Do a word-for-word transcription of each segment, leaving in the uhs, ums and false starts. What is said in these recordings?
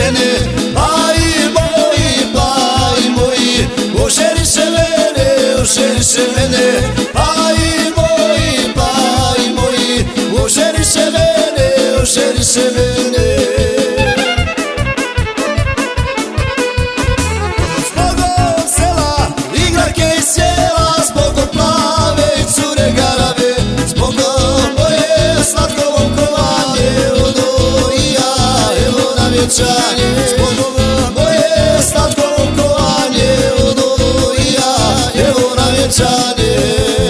mene, pa i moji, pa i moji, oženiše mene, oženiše mene, pa i moji, pa i moji, oženiše mene, oženiše mene. Zbogom sela, igrake i sjela, zbogom plave i cure garave, zbogom moje slatko volkovanje, ono i ja, evo na vjenčanje. Zbogom moje slatko volkovanje, ono i ja, evo na vjenčanje.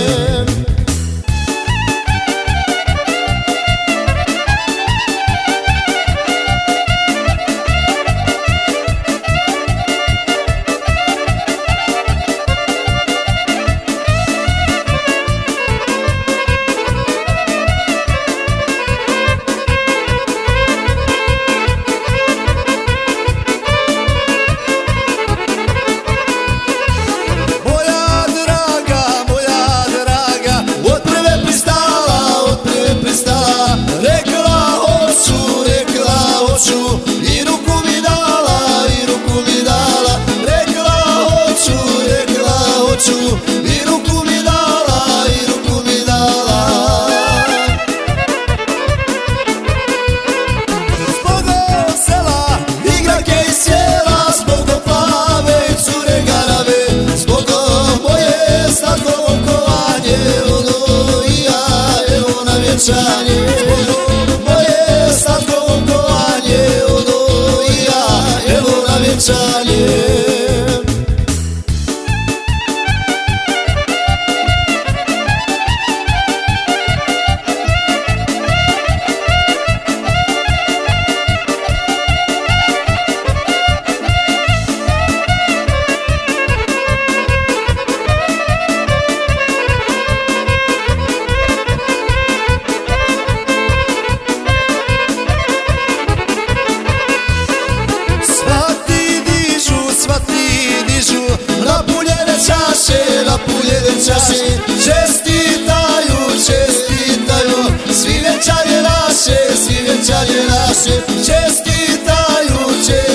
I ruku mi dala, i ruku mi dala, rekla hoću, rekla hoću, i ruku mi dala, i ruku mi dala. Zbogom sela, igrake i sjela, zbogom plave i cure garave, zbogom moje slatko volkovanje, ono i ja, evo na vjenčanje. Zbogom moje slatko volkovanje, ono i ja, evo na vjenčanje. Napuljene čaše, napuljene čaše, čestitaju, čestitaju, svi vjenčanje naše, svi vjenčanje naše, čestitaju, čestitaju.